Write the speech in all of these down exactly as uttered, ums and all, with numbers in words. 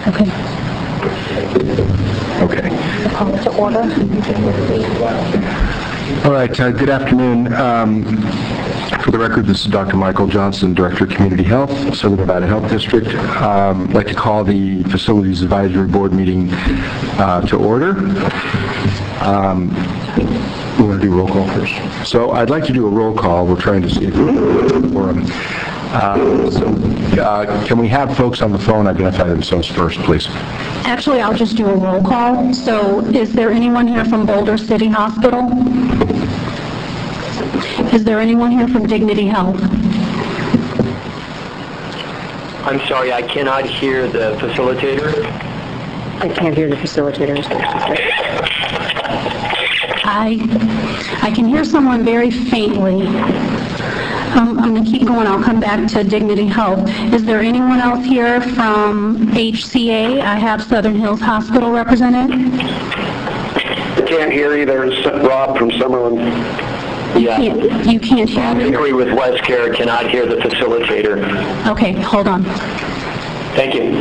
Okay. Okay. Call it to order. All right, uh, good afternoon. Um, for the record, this is Doctor Michael Johnson, Director of Community Health, Southern Nevada Health District. Um, I'd like to call the Facilities Advisory Board meeting uh, to order. Um, we want to do a roll call first. So I'd like to do a roll call. We're trying to see if we're quorum. Uh, so, uh, can we have folks on the phone identify themselves first, please? Actually, I'll just do a roll call. So is there anyone here from Boulder City Hospital? Is there anyone here from Dignity Health? I'm sorry, I cannot hear the facilitator. I can't hear the facilitator. I, I can hear someone very faintly. Um, I'm going to keep going. I'll come back to Dignity Health. Is there anyone else here from H C A? I have Southern Hills Hospital represented. I can't hear either. It's Rob from Summerlin. Yeah. You can't, you can't hear I me? agree with WestCare, cannot hear the facilitator. Okay, hold on. Thank you.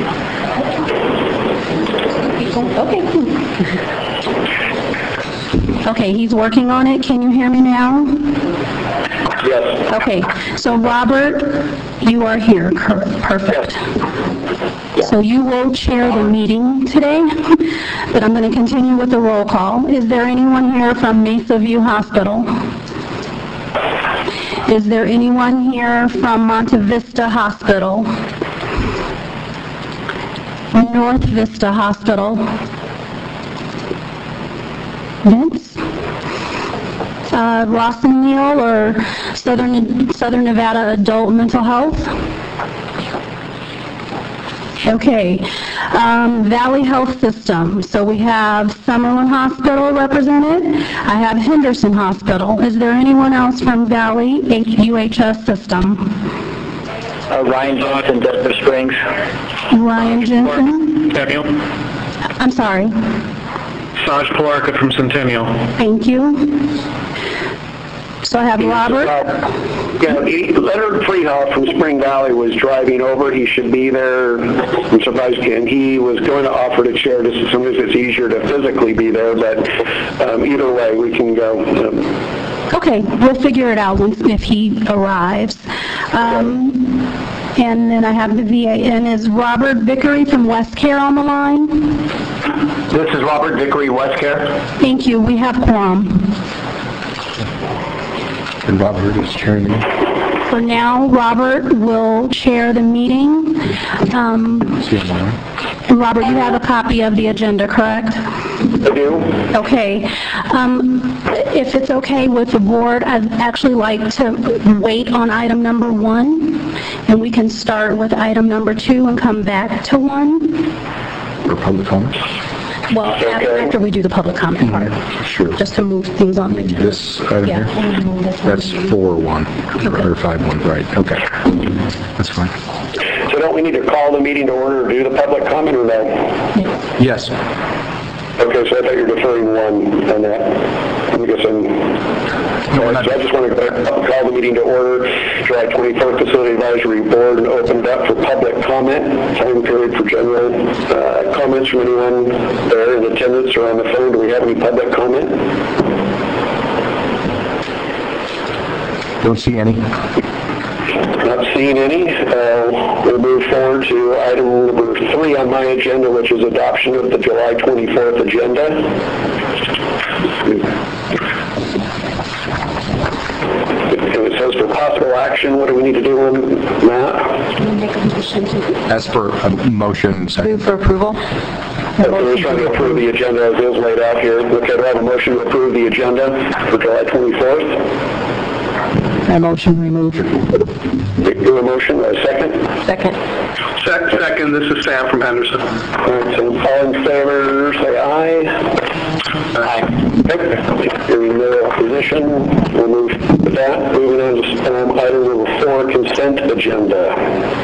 Okay. Okay, he's working on it. Can you hear me now? Yes. Okay, so Robert, you are here. Cor- Perfect. So you will chair the meeting today, but I'm going to continue with the roll call. Is there anyone here from Mesa View Hospital? Is there anyone here from Monte Vista Hospital? North Vista Hospital? Vince? Uh, Rawson Neal or Southern Southern Nevada Adult Mental Health? Okay. Um, Valley Health System. So we have Summerlin Hospital represented. I have Henderson Hospital. Is there anyone else from Valley U H S System? Uh, Ryan Johnson, Desert Springs. Ryan Jensen? Centennial. I'm sorry. Saj Palarka from Centennial. Thank you. So I have Robert. Uh, yeah, he, Leonard Freehoff from Spring Valley was driving over. He should be there. I'm surprised, and he was going to offer to chair. Just sometimes it's easier to physically be there, but um, either way, we can go. Um, Okay, we'll figure it out once if he arrives. Um, and then I have the V A. And is Robert Vickery from WestCare on the line? This is Robert Vickery, WestCare. Thank you. We have quorum. And Robert is chairing the meeting. For now, Robert will chair the meeting. Um, See you tomorrow. and Robert, you have a copy of the agenda, correct? I do. Okay. Um, if it's okay with the board, I'd actually like to wait on item number one, and we can start with item number two and come back to one. For public comment? Well, after, after we do the public comment part, Sure. just to move things on. the agenda. This item Yeah. here? That's four one, or five one, right, okay. That's fine. So don't we need to call the meeting to order or do the public comment or no? Yes. Okay, so I thought you were deferring one on that. I guess I'm... No, we're not. So I just want to call the meeting to order, July twenty-fourth Facility Advisory Board, and open it up for public comment. Time period for general uh, comments from anyone there in attendance or on the phone. Do we have any public comment? Don't see any. Not seeing any. Uh, we'll move forward to item number three on my agenda, which is adoption of the July twenty-fourth agenda. It says for possible action. What do we need to do on that? Make a motion to As for a motion, second. Move for approval. Okay, we're trying to approve the agenda as is laid out here. Okay, do I have a motion to approve the agenda for July twenty-fourth? I motion remove. Do a motion, a second? Second. Sec- Second, this is Sam from Henderson. All right, so all in favor, say aye. Aye. Okay. Hearing no opposition, we'll move with that. Moving on to um, item number four, consent agenda.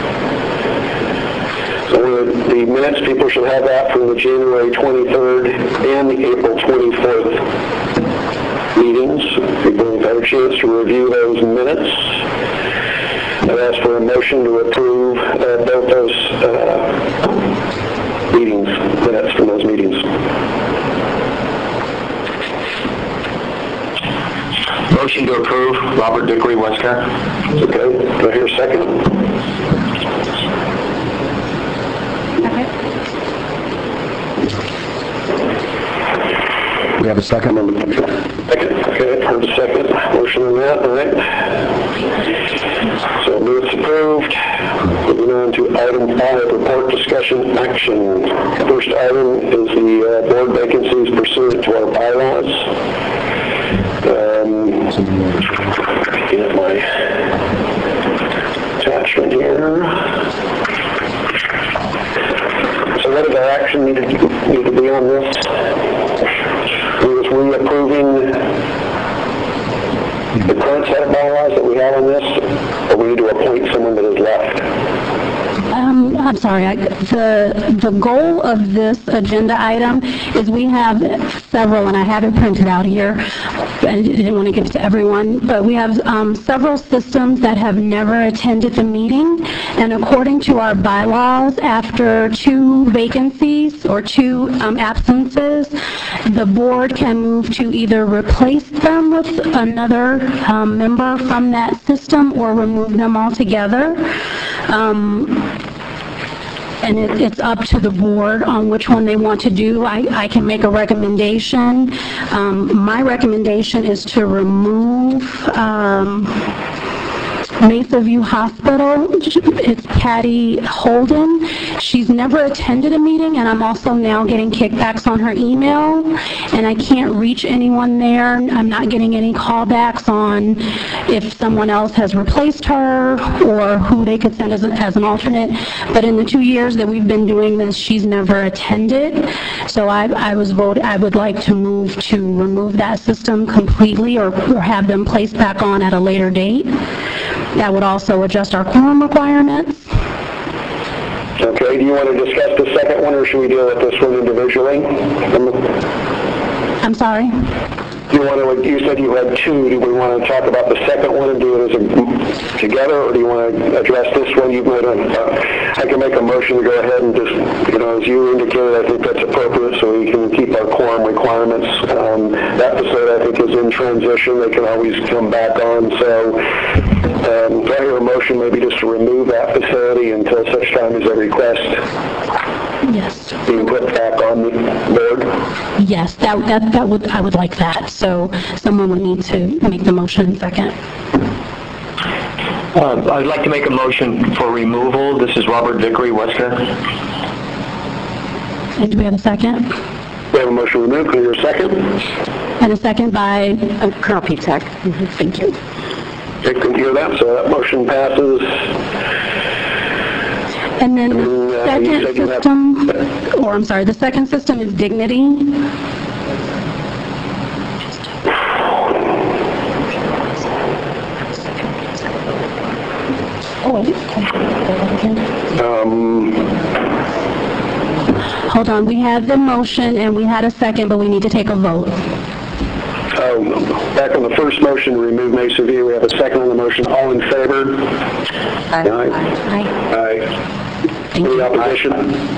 So the minutes, people should have that from the January twenty-third and the April twenty-fourth meetings. People have had a chance to review those minutes. I'd ask for a motion to approve uh, both those uh, Motion to approve, Robert Dickory, Wesker. Okay, do I hear a second? We have a second? Second, okay, heard a second. Motion on that, all right. So move's approved. Moving on to item five, report discussion action. First item is the uh, board vacancies pursuant to our bylaws. Um, get my attachment here. So what is our action need to, need to be on this? We was reapproving the current set of bylaws that we have on this, or we need to appoint someone that is left? Um, I'm sorry, I, the, the goal of this agenda item is we have several, and I have it printed out here, I didn't want to give it to everyone, but we have um, several systems that have never attended the meeting, and according to our bylaws, after two vacancies or two um, absences, the board can move to either replace them with another um, member from that system or remove them altogether. Um, and it, it's up to the board on which one they want to do. I, I can make a recommendation. Um, my recommendation is to remove um, Mesa View Hospital. It's Patty Holden. She's never attended a meeting, and I'm also now getting kickbacks on her email, and I can't reach anyone there. I'm not getting any callbacks on if someone else has replaced her or who they could send as, a, as an alternate. But in the two years that we've been doing this, she's never attended. So I, I was voted, I would like to move to remove that system completely, or, or have them placed back on at a later date. That would also adjust our quorum requirements. Okay, do you want to discuss the second one, or should we deal with this one individually? I'm sorry? Do you want to, you said you had two, do we want to talk about the second one and do it as a, together, or do you want to address this one? You've made a, uh, I can make a motion to go ahead and just, you know, as you indicated, I think that's appropriate so we can keep our quorum requirements. Um, that facility, I think, is in transition. They can always come back on, so um, do I hear a motion maybe just to remove that facility until such time as a request Yes. being put back on the board? Yes, that, that, that would, I would like that. So someone would need to make the motion second. Uh, I'd like to make a motion for removal. This is Robert Dickory, Wesker. And do we have a second? We have a motion removed. Can you hear a second? And a second by Uh, Colonel Petek. mm-hmm, thank you. Okay, can you hear that? So that motion passes. And then the Mm, uh, you second said you have- system, or I'm sorry, the second system is Dignity. Oh, wait. Um, Hold on, we had the motion and we had a second, but we need to take a vote. oh, back on the first motion, to remove Mesa View, we have a second on the motion. All in favor? Aye. Aye. Aye. Thank Any you. opposition?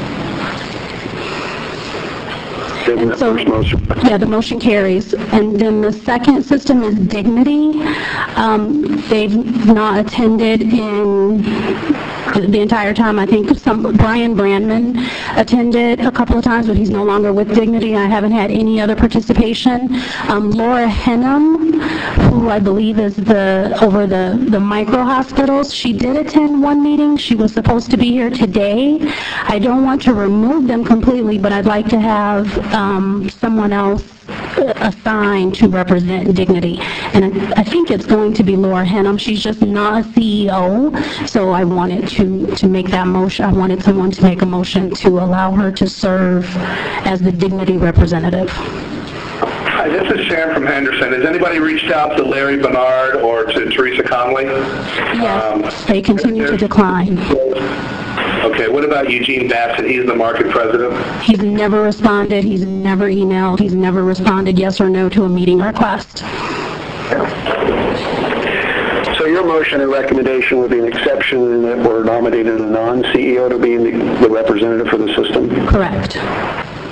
Okay, that So, first motion. yeah, the motion carries. And then the second system is Dignity. Um, they've not attended in the entire time. I think some, Brian Brandman attended a couple of times, but he's no longer with Dignity. I haven't had any other participation. Um, Laura Henham, who I believe is the, over the, the micro hospitals, she did attend one meeting. She was supposed to be here today. I don't want to remove them completely, but I'd like to have um, someone else assigned to represent Dignity. And I, I think it's going to be Laura Henham. She's just not a C E O, so I wanted to, to make that motion. I wanted someone to make a motion to allow her to serve as the Dignity representative. Hi, this is Sam from Henderson. Has anybody reached out to Larry Bernard or to Teresa Conley? Yes, they continue to decline. Okay, what about Eugene Bassett? He's the market president. He's never responded, he's never emailed, he's never responded yes or no to a meeting request. So your motion and recommendation would be an exception in that we're nominated a non-C E O to be the, the representative for the system? Correct.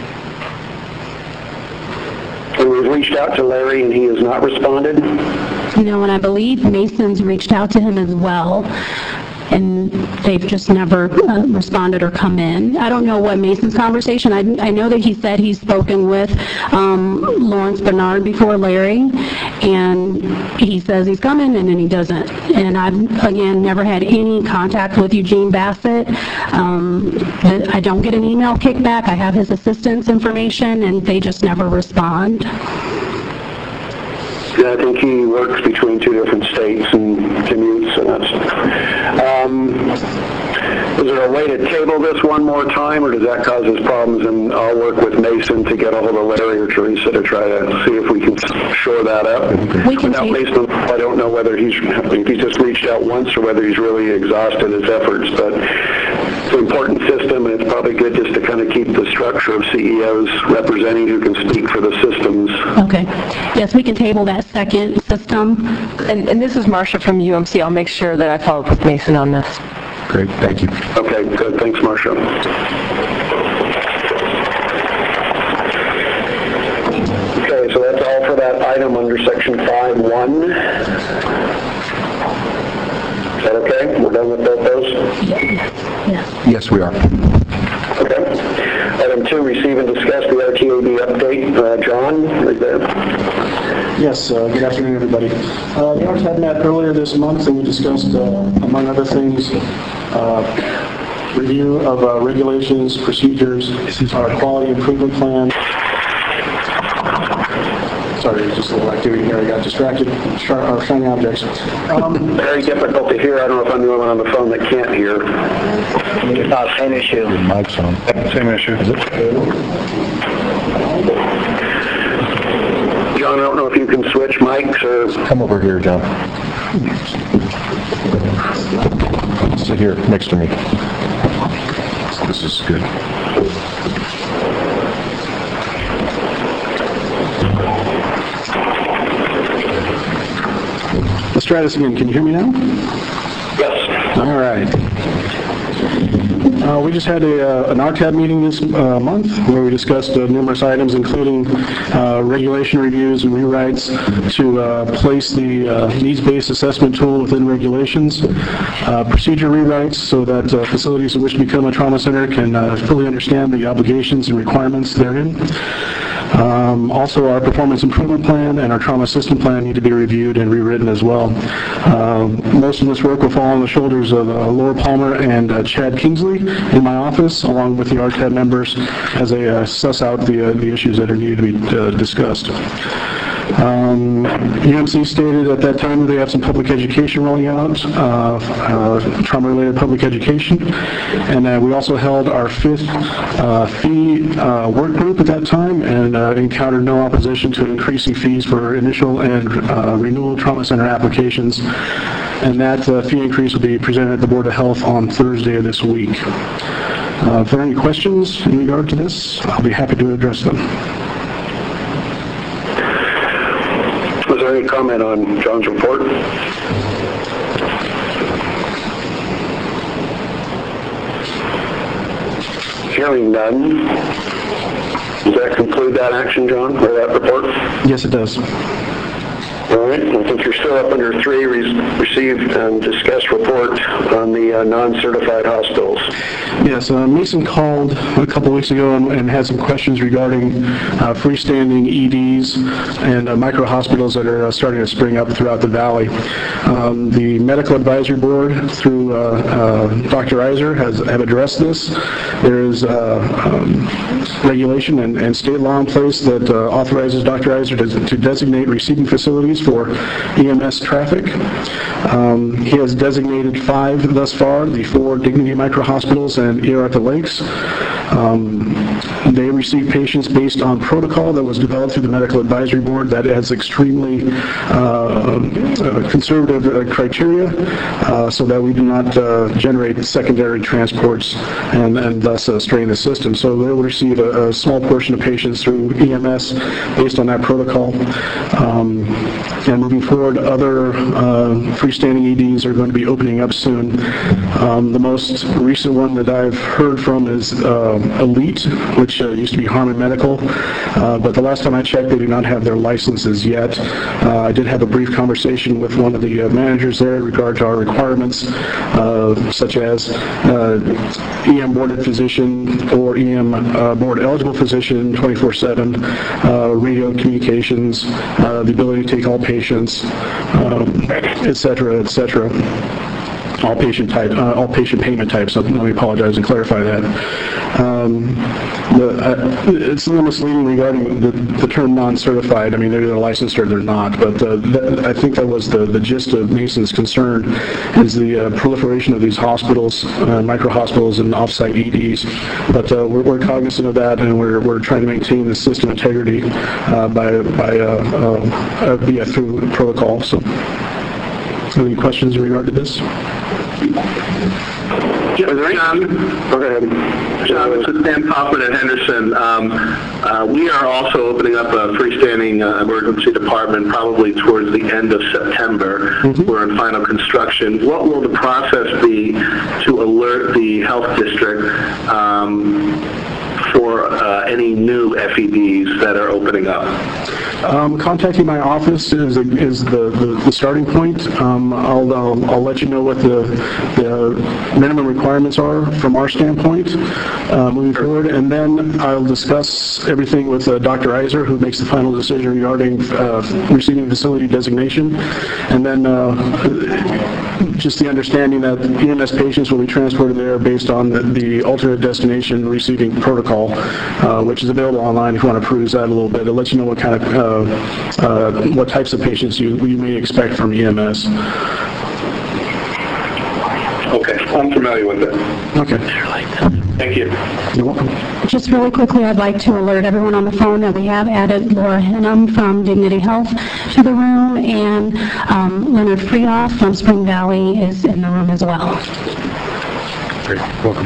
And we've reached out to Larry and he has not responded? No, and I believe Mason's reached out to him as well, and they've just never uh, responded or come in. I don't know what Mason's conversation, I, I know that he said he's spoken with um, Lawrence Bernard before Larry, and he says he's coming, and then he doesn't. And I've, again, never had any contact with Eugene Bassett. Um, I don't get an email kickback. I have his assistant's information, and they just never respond. Yeah, I think he works between two different states and commutes, and that's... Um, is there a way to table this one more time, or does that cause us problems? And I'll work with Mason to get a hold of Larry or Teresa to try to see if we can shore that up. We can Without take- Mason, I don't know whether he's if he's just reached out once or whether he's really exhausted his efforts, but it's an important system, and it's probably good just to kind of keep the structure of C E Os representing who can speak for the systems. Okay. Yes, we can table that second system. And, and this is Marcia from U M C. I'll make sure that I follow up with Mason on this. Great, thank you. Okay, good. Thanks, Marcia. Okay, so that's all for that item under section five one. Is that okay? We're done with both those? Yes. Yes, we are. Okay. Item two, receive and discuss the R T A B update. Uh, John, right there. Yes, uh, good afternoon, everybody. Uh, the R T A B met earlier this month, and we discussed, uh, among other things, uh, review of uh, regulations, procedures, our quality improvement plan. Sorry, there's just a little activity here. I got distracted. Shar- uh, shiny objects. Um, Very difficult to hear. I don't know if I'm the only one on the phone that can't hear. Uh, same issue. Mic's on. Same issue. Is it? John, I don't know if you can switch mics or... Come over here, John. Sit here next to me. This is good. let's try this again. Can you hear me now? Yes. All right. Uh, we just had a, uh, an R T A B meeting this uh, month where we discussed uh, numerous items, including uh, regulation reviews and rewrites to uh, place the uh, needs-based assessment tool within regulations, uh, procedure rewrites so that uh, facilities that wish to become a trauma center can uh, fully understand the obligations and requirements therein. Um, also, our performance improvement plan and our trauma system plan need to be reviewed and rewritten as well. Uh, most of this work will fall on the shoulders of uh, Laura Palmer and uh, Chad Kingsley in my office, along with the R T A B members, as they uh, suss out the, uh, the issues that are needed to be uh, discussed. Um, U M C stated at that time that they have some public education rolling out, uh, uh, trauma-related public education, and uh, we also held our fifth uh, fee uh, work group at that time, and uh, encountered no opposition to increasing fees for initial and uh, renewal trauma center applications, and that uh, fee increase will be presented at the Board of Health on Thursday of this week. Uh, if there are any questions in regard to this, I'll be happy to address them. Was there any comment on John's report? Hearing none. Does that conclude that action, John, or that report? Yes, it does. All right. I think you're still up under three, re- receive and discuss report on the uh, non-certified hospitals. Yes, uh, Mason called a couple weeks ago and, and had some questions regarding uh, freestanding E Ds and uh, micro-hospitals that are uh, starting to spring up throughout the valley. Um, the Medical Advisory Board, through uh, uh, Doctor Iser, has have addressed this. There is uh, um, regulation and, and state law in place that uh, authorizes Doctor Iser to, to designate receiving facilities for E M S traffic. Um, he has designated five thus far, the four Dignity Micro-Hospitals and E R at the Lakes. Um, they receive patients based on protocol that was developed through the Medical Advisory Board that has extremely uh, uh, conservative uh, criteria uh, so that we do not uh, generate secondary transports and, and thus uh, strain the system. So they will receive a, a small portion of patients through E M S based on that protocol. Um, and moving forward, other uh, freestanding E Ds are going to be opening up soon. Um, the most recent one that I've heard from is uh, Elite, which uh, used to be Harmon Medical, uh, but the last time I checked, they do not have their licenses yet. Uh, I did have a brief conversation with one of the uh, managers there in regard to our requirements, uh, such as uh, E M boarded physician or E M uh, board eligible physician twenty-four seven, uh, radio communications, uh, the ability to take all patients, um, et cetera, et cetera. All patient type, uh, all patient payment types. So let me apologize and clarify that. Um, the, uh, it's a little misleading regarding the, the term non-certified. I mean, they're either licensed or they're not. But uh, that, I think that was the, the gist of Mason's concern, is the uh, proliferation of these hospitals, uh, micro hospitals, and off-site E Ds. But uh, we're, we're cognizant of that, and we're we're trying to maintain the system integrity uh, by by uh, uh, via through protocol. So, any questions in regard to this? Are there any? John, Go ahead. John, this is Dan Kaufman at Henderson. Um, uh, we are also opening up a freestanding uh, emergency department probably towards the end of September. Mm-hmm. We're in final construction. What will the process be to alert the health district um, for uh, any new F E Ds that are opening up? Um, contacting my office is is the, the, the starting point. Um, I'll, I'll I'll let you know what the the minimum requirements are from our standpoint uh, moving forward, and then I'll discuss everything with uh, Doctor Iser, who makes the final decision regarding uh, receiving facility designation, and then uh, just the understanding that E M S patients will be transported there based on the, the alternate destination receiving protocol, uh, which is available online if you want to peruse that a little bit. It'll let you know what kind of uh, uh, what types of patients you, you may expect from E M S. Okay, I'm familiar with it. Okay. Thank you. You're welcome. Just really quickly, I'd like to alert everyone on the phone that we have added Laura Henham from Dignity Health to the room, and um, Leonard Freehoff from Spring Valley is in the room as well. Great. Welcome.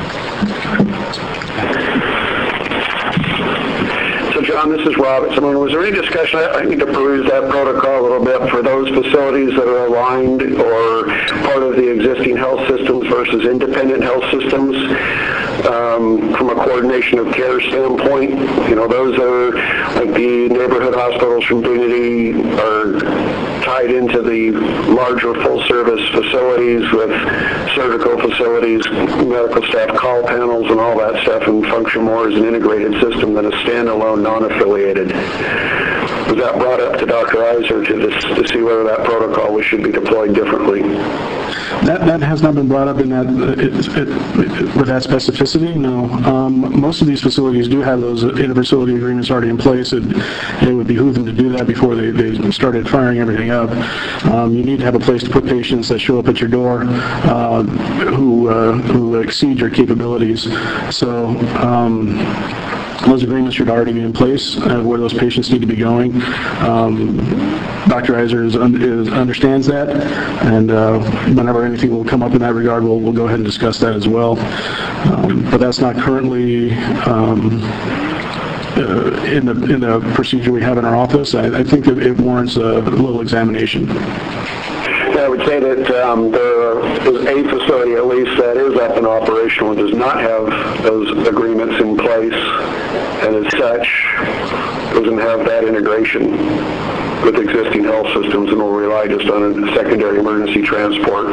John, this is Robert. Someone, was there any discussion? I, I need to peruse that protocol a little bit for those facilities that are aligned or part of the existing health systems versus independent health systems. Um, from a coordination of care standpoint, you know, those are like the neighborhood hospitals from Dignity are tied into the larger full-service facilities with surgical facilities, medical staff call panels, and all that stuff, and function more as an integrated system than a standalone, non-affiliated. Was that brought up to Doctor Iser to, this, to see whether that protocol should be deployed differently? That that has not been brought up in that uh, it, it, it, with that specificity. No, um, most of these facilities do have those inter-facility agreements already in place. It, it would behoove them to do that before they, they started firing everything up. Um, you need to have a place to put patients that show up at your door uh, who uh, who exceed your capabilities. So. Um, Those agreements should already be in place uh, where those patients need to be going. Um, Doctor Iser is, un- is, understands that, and uh, whenever anything will come up in that regard, we'll, we'll go ahead and discuss that as well. Um, but that's not currently um, uh, in the in the procedure we have in our office. I, I think that it warrants a little examination. I would say that um, there is a facility, at least, that is up and operational and does not have those agreements in place, and as such, doesn't have that integration with existing health systems and will rely just on a secondary emergency transport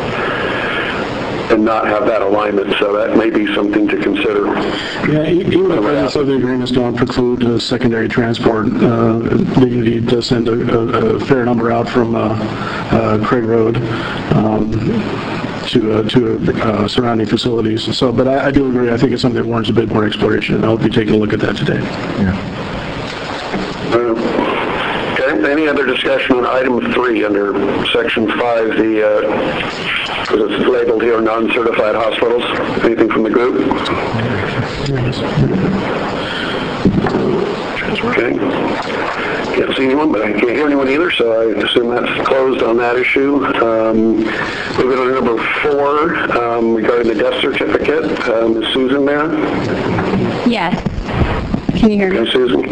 and not have that alignment. So that may be something to consider. Yeah, even the presence of the agreements don't preclude uh, secondary transport. Uh, Dignity does send a, a, a fair number out from uh, uh, Craig Road um, to uh, to uh, surrounding facilities. So, but I, I do agree. I think it's something that warrants a bit more exploration, and I'll be taking a look at that today. Yeah. Uh, okay. Any other discussion on item three under section five? The uh, it's labeled here non-certified hospitals. Anything from the group? Okay. Can't see anyone, but I can't hear anyone either, so I assume that's closed on that issue. Um, moving on to number four, um, regarding the death certificate. Um, is Susan there? Yes. Can you hear me? Okay, Susan?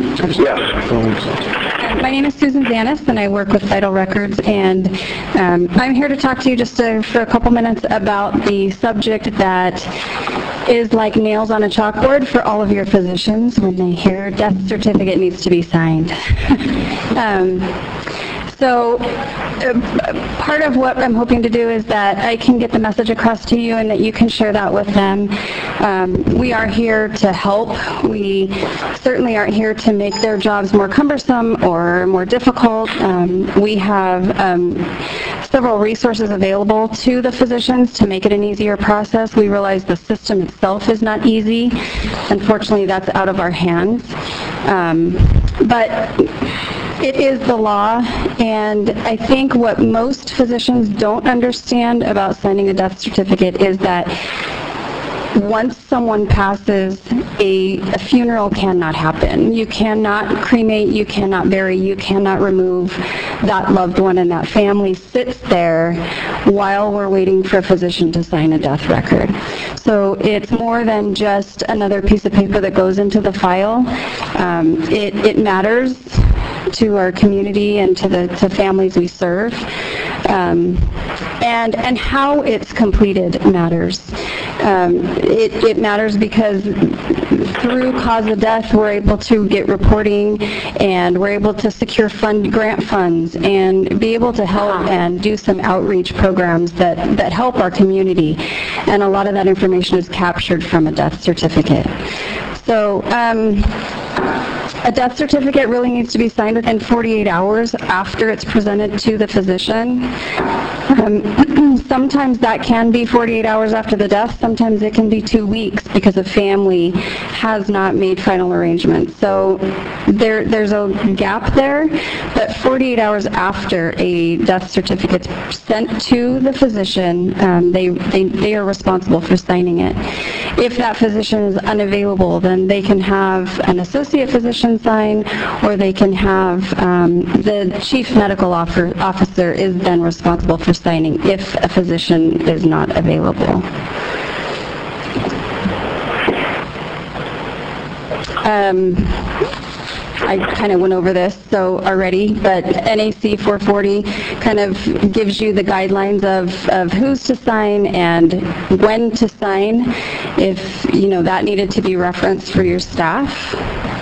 Yes. My name is Susan Zanis, and I work with Vital Records, and um, I'm here to talk to you just uh, for a couple minutes about the subject that is like nails on a chalkboard for all of your physicians when they hear death certificate needs to be signed. um, So uh, part of what I'm hoping to do is that I can get the message across to you and that you can share that with them. Um, we are here to help. We certainly aren't here to make their jobs more cumbersome or more difficult. Um, we have um, several resources available to the physicians to make it an easier process. We realize the system itself is not easy. Unfortunately, that's out of our hands. Um, but it is the law, and I think what most physicians don't understand about signing a death certificate is that once someone passes, a, a funeral cannot happen. You cannot cremate, you cannot bury, you cannot remove that loved one, and that family sits there while we're waiting for a physician to sign a death record. So it's more than just another piece of paper that goes into the file. Um, it, it matters to our community and to the to families we serve. Um, and and how it's completed matters. Um, it, it matters because through cause of death we're able to get reporting, and we're able to secure fund grant funds and be able to help and do some outreach programs that, that help our community. And a lot of that information is captured from a death certificate. So um, a death certificate really needs to be signed within forty-eight hours after it's presented to the physician. Um, sometimes that can be forty-eight hours after the death. Sometimes it can be two weeks because a family has not made final arrangements. So there, there's a gap there, but forty-eight hours after a death certificate is sent to the physician, um, they, they, they are responsible for signing it. If that physician is unavailable, then they can have an associate physician sign, or they can have um, the chief medical offer, officer is then responsible for signing if a physician is not available. Um, I kind of went over this so already, but N A C four forty kind of gives you the guidelines of, of who's to sign and when to sign, if you know that needed to be referenced for your staff.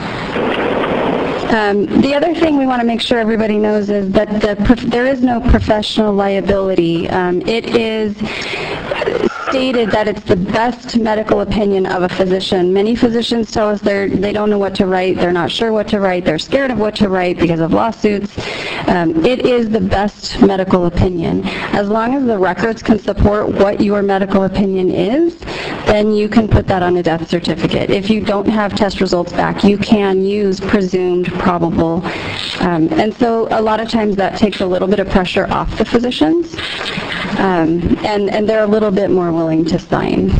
Um, the other thing we want to make sure everybody knows is that the prof- there is no professional liability. Um, it is stated that it's the best medical opinion of a physician. Many physicians tell us they're, they don't know what to write, they're not sure what to write, they're scared of what to write because of lawsuits. Um, it is the best medical opinion. As long as the records can support what your medical opinion is, then you can put that on a death certificate. If you don't have test results back, you can use presumed probable. Um, and so a lot of times that takes a little bit of pressure off the physicians, um, and, and they're a little bit more willing to sign.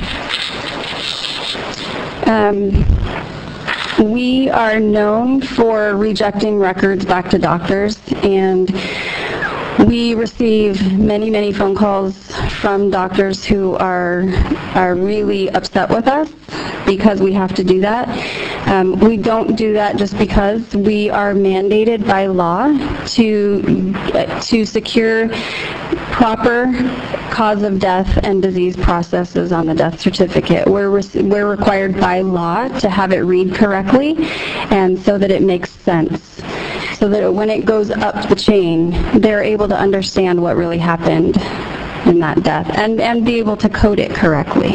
Um, we are known for rejecting records back to doctors, and we receive many, many phone calls from doctors who are are really upset with us because we have to do that. Um, we don't do that just because we are mandated by law to uh, to secure proper cause of death and disease processes on the death certificate. We're re- we're required by law to have it read correctly, and so that it makes sense, so that when it goes up the chain, they're able to understand what really happened in that death and, and be able to code it correctly.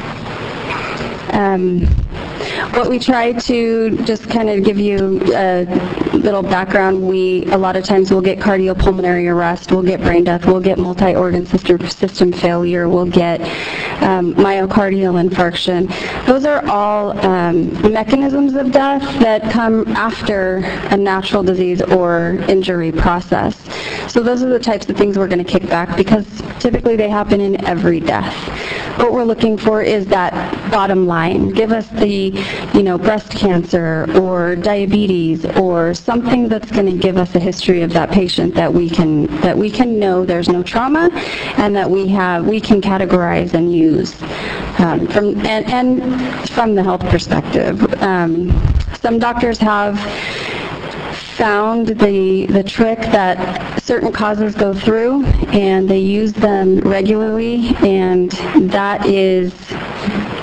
Um, what we try to just kind of give you a little background, we a lot of times we'll get cardiopulmonary arrest, we'll get brain death, we'll get multi-organ system, system failure, we'll get um, myocardial infarction. Those are all um, mechanisms of death that come after a natural disease or injury process. So those are the types of things we're going to kick back because typically they happen in every death. What we're looking for is that bottom line. Give us the, you know, breast cancer or diabetes or something that's going to give us a history of that patient that we can that we can know there's no trauma, and that we have we can categorize and use um, from and, and from the health perspective. Um, some doctors have found the the trick that certain causes go through, and they use them regularly, and that is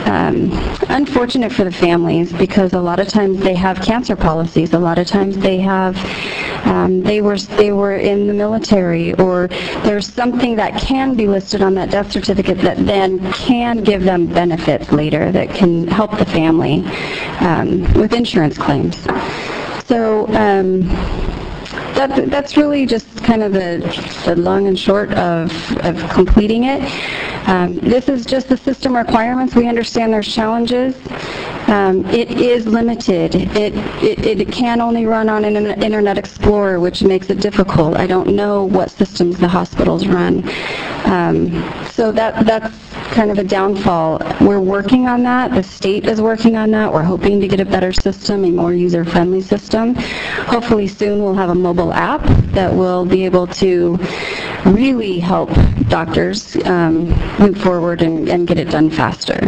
um, unfortunate for the families because a lot of times they have cancer policies. A lot of times they have, um, they were they were in the military, or there's something that can be listed on that death certificate that then can give them benefits later that can help the family um, with insurance claims. So. Um, That, that's really just kind of the, the long and short of, of completing it. Um, this is just the system requirements. We understand there's challenges. Um, it is limited. It, it, it can only run on an Internet Explorer, which makes it difficult. I don't know what systems the hospitals run. Um, so that that's kind of a downfall. We're working on that. The state is working on that. We're hoping to get a better system, a more user-friendly system. Hopefully soon we'll have a mobile app that will be able to really help doctors um, move forward and, and get it done faster.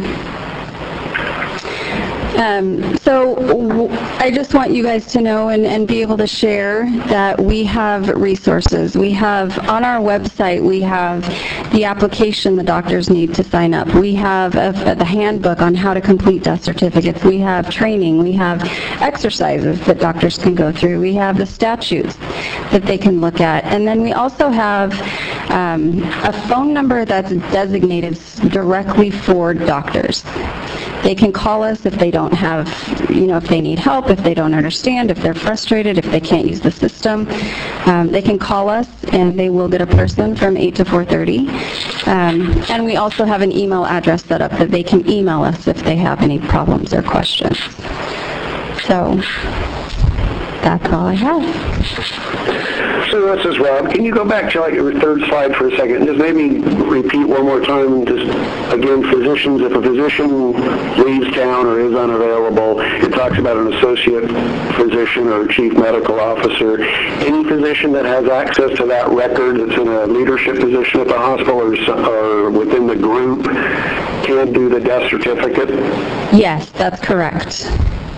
Um, so w- I just want you guys to know and, and be able to share that we have resources. We have, on our website, we have the application the doctors need to sign up. We have a, the handbook on how to complete death certificates. We have training. We have exercises that doctors can go through. We have the statutes that they can look at. And then we also have um, a phone number that's designated directly for doctors. They can call us if they don't have, you know, if they need help, if they don't understand, if they're frustrated, if they can't use the system. Um, they can call us and they will get a person from eight to four thirty. Um, and we also have an email address set up that they can email us if they have any problems or questions. So that's all I have. So this is Rob. Can you go back to like your third slide for a second and just maybe repeat one more time, just again, physicians, if a physician leaves town or is unavailable, it talks about an associate physician or chief medical officer. Any physician that has access to that record that's in a leadership position at the hospital or, or within the group can do the death certificate? Yes, that's correct.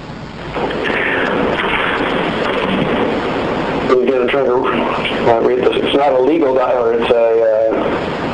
Again, I'm trying to uh, read this. It's not a legal doc, or it's a, uh,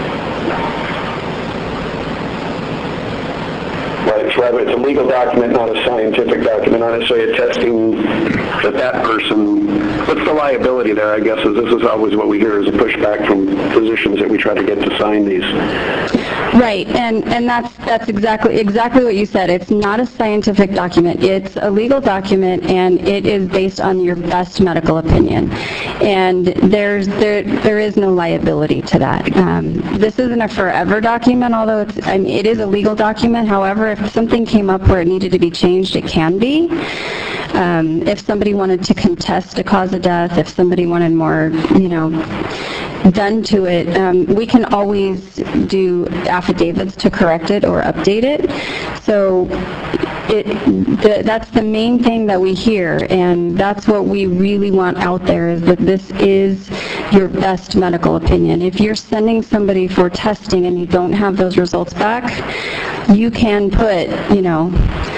right, it's, rather, it's a legal document, not a scientific document, not necessarily attesting that that person, what's the liability there, I guess, is this is always what we hear is a pushback from physicians that we try to get to sign these. Right, and, and that's that's exactly exactly what you said. It's not a scientific document. It's a legal document, and it is based on your best medical opinion. And there's there there is no liability to that. Um, this isn't a forever document, although it's I mean, it is a legal document. However, if something came up where it needed to be changed, it can be. Um, if somebody wanted to contest a cause of death, if somebody wanted more, you know, done to it, um, we can always do affidavits to correct it or update it. So it, the, that's the main thing that we hear, and that's what we really want out there, is that this is your best medical opinion. If you're sending somebody for testing and you don't have those results back, you can put, you know,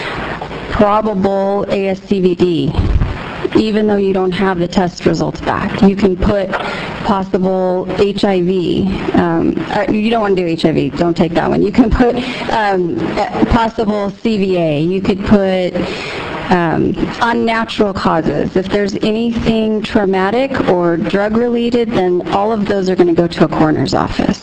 probable A S C V D, even though you don't have the test results back. You can put possible H I V. Um, you don't want to do H I V. Don't take that one. You can put um, possible C V A. You could put um, unnatural causes. If there's anything traumatic or drug-related, then all of those are going to go to a coroner's office.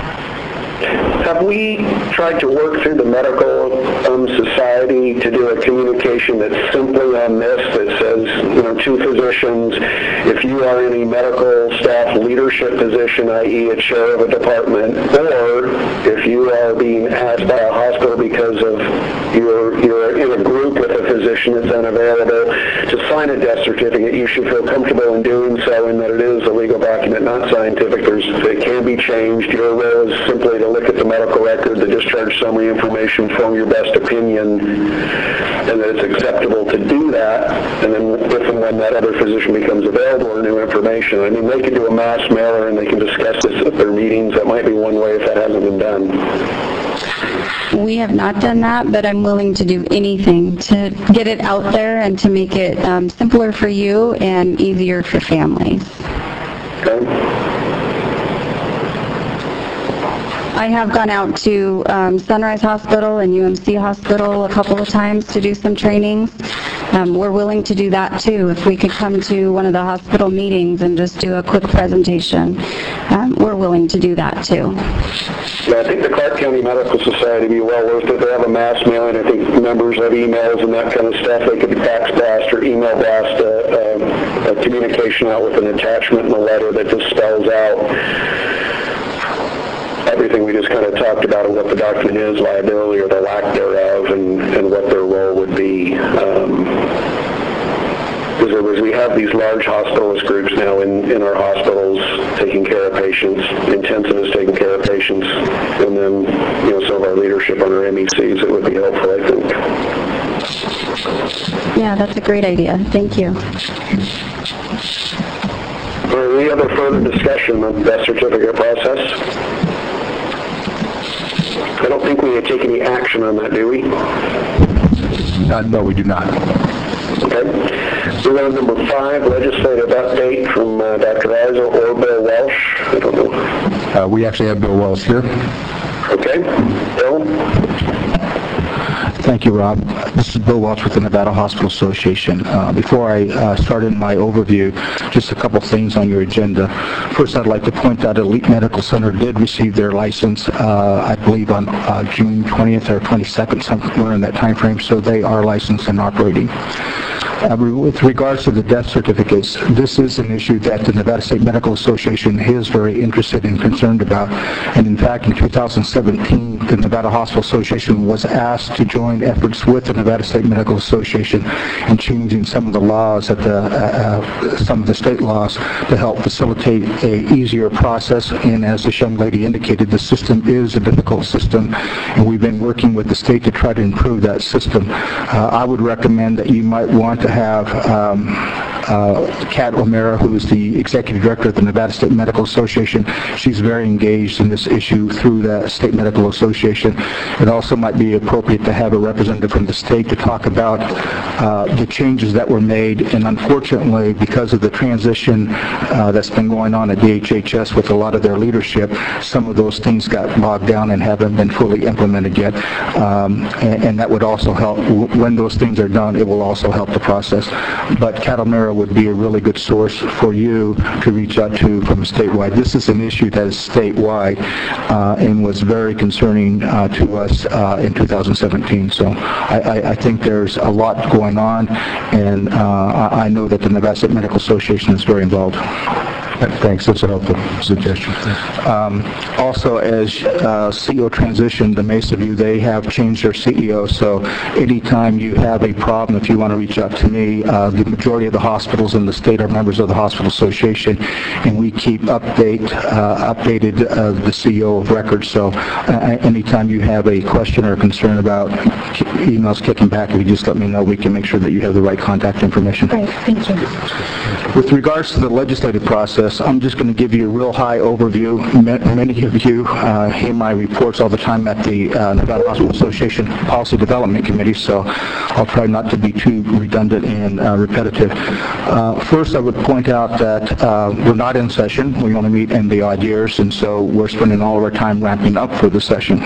Have we tried to work through the medical um, society to do a communication that's simply on this, that says, you know, to physicians, if you are in a medical staff leadership position, that is a chair of a department, or if you are being asked by a hospital because of you're, you're in a group with a physician that's unavailable to sign a death certificate, you should feel comfortable in doing so, and that it is a legal document, not scientific. There's, it can be changed. Your role is simply to look at the medical record, the discharge summary information, form your best opinion, and that it's acceptable to do that, and then if and when that other physician becomes available or new information. I mean, they could do a mass mailer and they can discuss this at their meetings. That might be one way if that hasn't been done. We have not done that, but I'm willing to do anything to get it out there and to make it um, simpler for you and easier for families. Okay. I have gone out to um, Sunrise Hospital and U M C Hospital a couple of times to do some trainings. Um, we're willing to do that too. If we could come to one of the hospital meetings and just do a quick presentation, um, we're willing to do that too. Yeah, I think the Clark County Medical Society would be well worth it. They have a mass mailing. I think members have emails and that kind of stuff. They could fax blast or email blast a, a, a communication out with an attachment in the letter that just spells out everything we just kind of talked about and what the document is, liability or the lack thereof, and, and what their role would be. Um, Because there was, we have these large hospitalist groups now in, in our hospitals taking care of patients, intensivists taking care of patients, and then, you know, some of our leadership on our M E Cs. It would be helpful, I think. Yeah, that's a great idea. Thank you. Or any other further discussion on the death certificate process? I don't think we need to take any action on that, do we? Uh, no, we do not. Okay. We're on number five, legislative update from uh, Doctor Isa or Bill Walsh. I don't know. Uh, we actually have Bill Wells here. Okay. Bill? Thank you, Rob. This is Bill Welch with the Nevada Hospital Association. Uh, before I uh, start in my overview, just a couple things on your agenda. First, I'd like to point out Elite Medical Center did receive their license, uh, I believe, on uh, June twentieth or twenty-second, somewhere in that time frame, so they are licensed and operating. Uh, with regards to the death certificates, this is an issue that the Nevada State Medical Association is very interested and concerned about. And in fact, in two thousand seventeen, the Nevada Hospital Association was asked to join efforts with the Nevada State Medical Association in changing some of the laws, at the, uh, uh, some of the state laws, to help facilitate a easier process. And as this young lady indicated, the system is a difficult system, and we've been working with the state to try to improve that system. Uh, I would recommend that you might want to have um, uh, Kat O'Mara, who is the Executive Director of the Nevada State Medical Association. She's very engaged in this issue through the State Medical Association. It also might be appropriate to have a representative from the state to talk about uh, the changes that were made, and unfortunately, because of the transition uh, that's been going on at D H H S with a lot of their leadership, some of those things got bogged down and haven't been fully implemented yet. Um, and, and that would also help, when those things are done, it will also help the process. But Kat O'Mara would be a really good source for you to reach out to from statewide. This is an issue that is statewide uh, and was very concerning uh, to us uh, in two thousand seventeen. So I, I, I think there's a lot going on, and uh, I, I know that the Nevada State Medical Association is very involved. Thanks. That's a helpful suggestion. Um, also, as uh, C E O transitioned, the Mesa View, they have changed their C E O, so anytime you have a problem, if you want to reach out to me, uh, the majority of the hospitals in the state are members of the Hospital Association, and we keep update uh, updated uh, the C E O of record, so uh, anytime you have a question or concern about emails kicking back, if you just let me know, we can make sure that you have the right contact information. Great, thank you. With regards to the legislative process, I'm just going to give you a real high overview. Many of you uh, hear my reports all the time at the uh, Nevada Hospital Association Policy Development Committee, so I'll try not to be too redundant and uh, repetitive. Uh, first, I would point out that uh, we're not in session. We only meet in the odd years, and so we're spending all of our time ramping up for the session.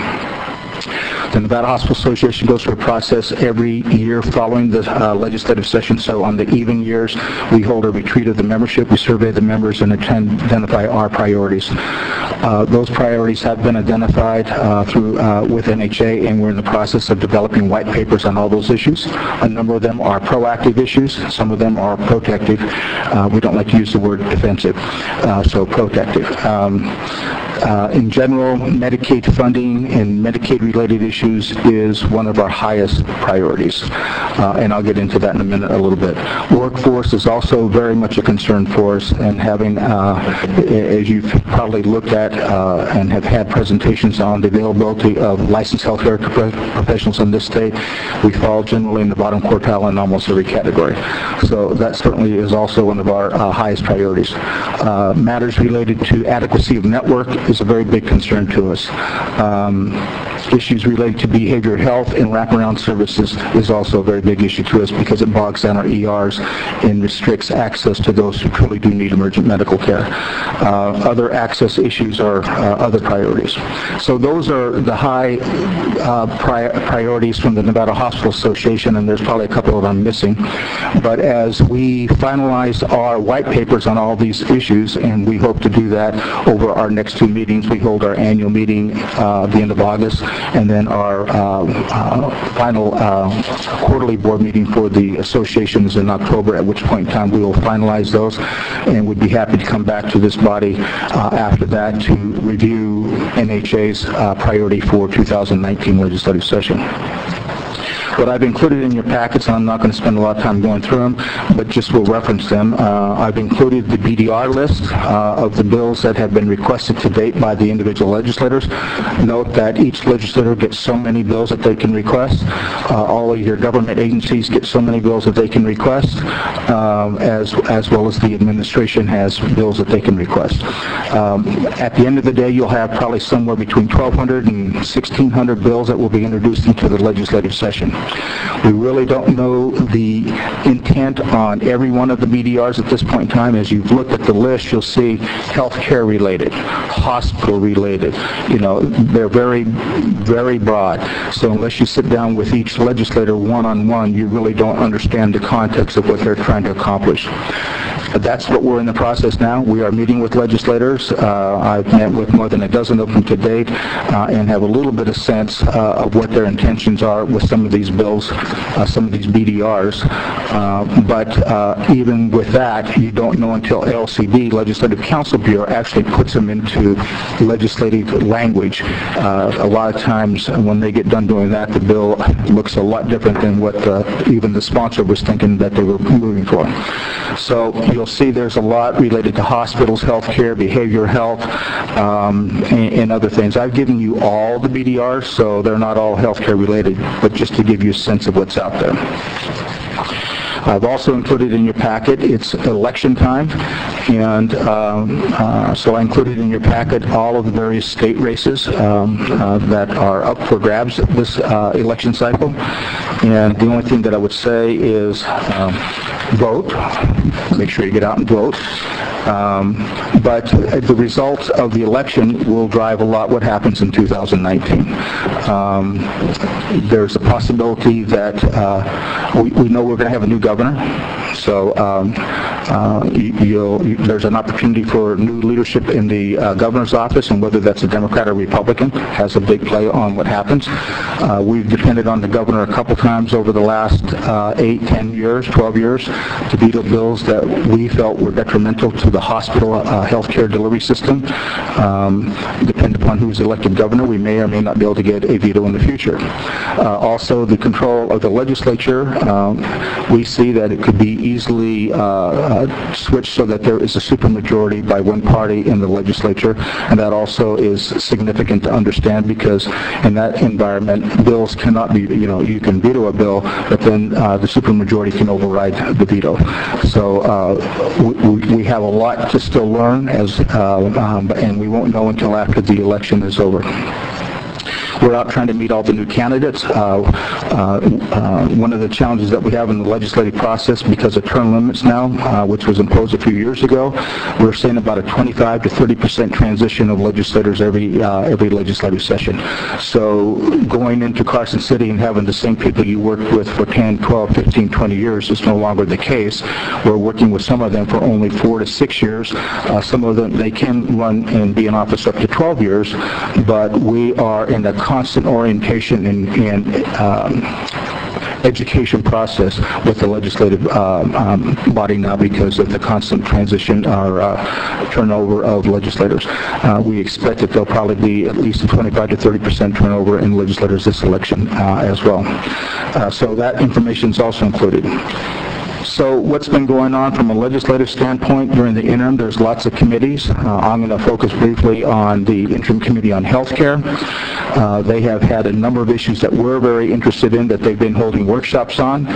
The Nevada Hospital Association goes through a process every year following the uh, legislative session. So on the even years, we hold a retreat of the membership, we survey the members, and attend, identify our priorities. Uh, those priorities have been identified uh, through uh, with N H A, and we're in the process of developing white papers on all those issues. A number of them are proactive issues. Some of them are protective. Uh, we don't like to use the word defensive, uh, so protective. Um, Uh, in general, Medicaid funding and Medicaid-related issues is one of our highest priorities, uh, and I'll get into that in a minute a little bit. Workforce is also very much a concern for us, and having, uh, as you've probably looked at uh, and have had presentations on the availability of licensed healthcare professionals in this state, we fall generally in the bottom quartile in almost every category. So that certainly is also one of our uh, highest priorities. Uh, matters related to adequacy of network is a very big concern to us. Um, issues related to behavioral health and wraparound services is also a very big issue to us because it bogs down our E Rs and restricts access to those who truly do need emergent medical care. Uh, other access issues are uh, other priorities. So those are the high uh, pri priorities from the Nevada Hospital Association, and there's probably a couple that I'm missing. But as we finalize our white papers on all these issues, and we hope to do that over our next two meetings, we hold our annual meeting uh, at the end of August, and then our uh, uh, final uh, quarterly board meeting for the associations in October, at which point in time we will finalize those, and would be happy to come back to this body uh, after that to review N H A's uh, priority for two thousand nineteen legislative session. What I've included in your packets, and I'm not going to spend a lot of time going through them, but just will reference them. Uh, I've included the B D R list uh, of the bills that have been requested to date by the individual legislators. Note that each legislator gets so many bills that they can request. Uh, all of your government agencies get so many bills that they can request, um, as, as well as the administration has bills that they can request. Um, at the end of the day, you'll have probably somewhere between twelve hundred and sixteen hundred bills that will be introduced into the legislative session. We really don't know the intent on every one of the B D Rs at this point in time. As you've looked at the list, you'll see healthcare related, hospital related. You know, they're very, very broad. So unless you sit down with each legislator one-on-one, you really don't understand the context of what they're trying to accomplish. That's what we're in the process now. We are meeting with legislators. Uh, I've met with more than a dozen of them to date uh, and have a little bit of sense uh, of what their intentions are with some of these bills, uh, some of these B D Rs. Uh, but uh, even with that, you don't know until L C B, Legislative Council Bureau, actually puts them into legislative language. Uh, a lot of times when they get done doing that, the bill looks a lot different than what uh, even the sponsor was thinking that they were moving for. So you'll see there's a lot related to hospitals, healthcare, behavioral health, um, and, and other things. I've given you all the B D Rs, so they're not all healthcare related, but just to give you a sense of what's out there. I've also included in your packet, it's election time, and um, uh, so I included in your packet all of the various state races um, uh, that are up for grabs this uh, election cycle. And the only thing that I would say is um, vote. Make sure you get out and vote. Um, but the results of the election will drive a lot what happens in two thousand nineteen. Um, there's a possibility that uh, we, we know we're going to have a new governor, so um, uh, you'll, you, there's an opportunity for new leadership in the uh, governor's office, and whether that's a Democrat or Republican has a big play on what happens. Uh, we've depended on the governor a couple times over the last uh, eight, ten years, twelve years to veto bills that we felt were detrimental to the hospital uh, healthcare delivery system. Um, depending upon who's elected governor, we may or may not be able to get a veto in the future. Uh, also, the control of the legislature, um, we see that it could be easily uh, uh, switched so that there is a supermajority by one party in the legislature, and that also is significant to understand because in that environment, bills cannot be, you know, you can veto a bill, but then uh, the supermajority can override the veto. So uh, we, we have a lot to still learn, as uh, um, and we won't know until after the election is over. We're out trying to meet all the new candidates. Uh, uh, uh, one of the challenges that we have in the legislative process, because of term limits now, uh, which was imposed a few years ago, we're seeing about a twenty-five to thirty percent transition of legislators every uh, every legislative session. So going into Carson City and having the same people you worked with for ten, twelve, fifteen, twenty years is no longer the case. We're working with some of them for only four to six years. Uh, some of them, they can run and be in office up to twelve years, but we are in a constant orientation and, and um, education process with the legislative um, um, body now because of the constant transition or uh, turnover of legislators. Uh, we expect that there'll probably be at least a twenty-five to thirty percent turnover in legislators this election uh, as well. Uh, so that information is also included. So what's been going on from a legislative standpoint during the interim? There's lots of committees. Uh, I'm going to focus briefly on the interim committee on health care. Uh, They have had a number of issues that we're very interested in that they've been holding workshops on.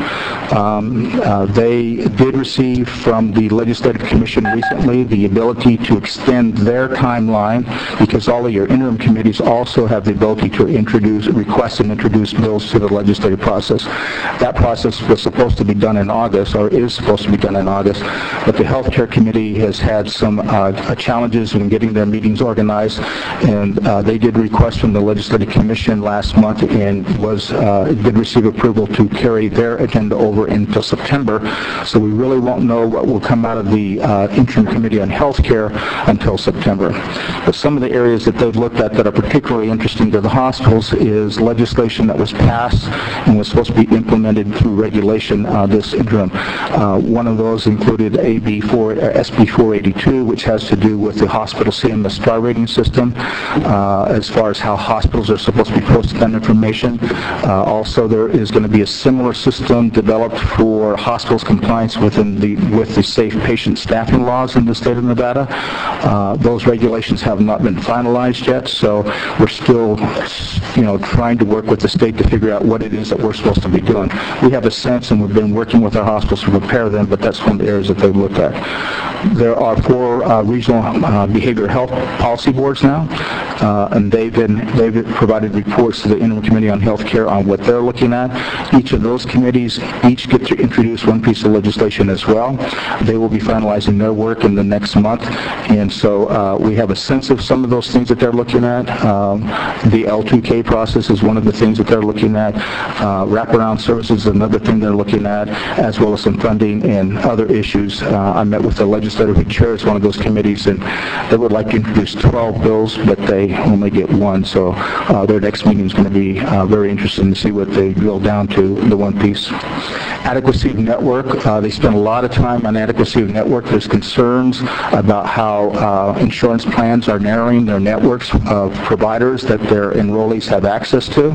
Um, uh, They did receive from the Legislative Commission recently the ability to extend their timeline because all of your interim committees also have the ability to introduce, request and introduce bills to the legislative process. That process was supposed to be done in August, or is supposed to be done in August, but the Healthcare Committee has had some uh, challenges in getting their meetings organized, and uh, they did request from the Legislative Commission last month and was uh, did receive approval to carry their agenda over until September. So we really won't know what will come out of the uh, interim committee on healthcare until September. But some of the areas that they've looked at that are particularly interesting to the hospitals is legislation that was passed and was supposed to be implemented through regulation uh, this interim. Uh, one of those included A B four, uh, S B four eighty-two, which has to do with the hospital C M S star rating system, uh, as far as how hospitals are supposed to be posting that information. Uh, also, there is going to be a similar system developed for hospitals' compliance within the with the safe patient staffing laws in the state of Nevada. Uh, those regulations have not been finalized yet, so we're still, you know, trying to work with the state to figure out what it is that we're supposed to be doing. We have a sense, and we've been working with our hospitals to prepare them, but that's one of the areas that they've looked at. There are four uh, regional uh, behavioral health policy boards now, uh, and they've been they've provided reports to the interim committee on healthcare on what they're looking at. Each of those committees each get to introduce one piece of legislation as well. They will be finalizing their work in the next month, and so uh, we have a sense of some of those things that they're looking at. Um, the L two K process is one of the things that they're looking at. Uh, wraparound services is another thing they're looking at, as well as some funding and other issues. Uh, I met with the legislator who chairs one of those committees, and they would like to introduce twelve bills, but they only get one. So uh, their next meeting is going to be uh, very interesting to see what they drill down to the one piece. Adequacy of network. Uh, they spend a lot of time on adequacy of network. There's concerns about how uh, insurance plans are narrowing their networks of providers that their enrollees have access to.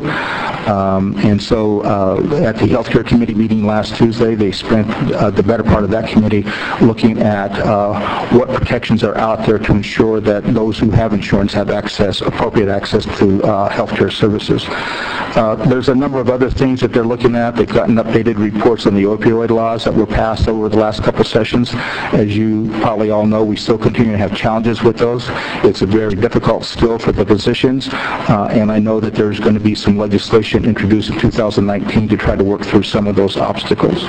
Um, and so uh, at the Healthcare Committee meeting last Tuesday, they spent uh, the better part of that committee looking at uh, what protections are out there to ensure that those who have insurance have access, appropriate access to uh, healthcare services. Uh, there's a number of other things that they're looking at. They've gotten updated reports on the opioid laws that were passed over the last couple sessions. As you probably all know, we still continue to have challenges with those. It's a very difficult still for the physicians, uh, and I know that there's going to be some legislation introduced in two thousand nineteen to try to work through some of those obstacles.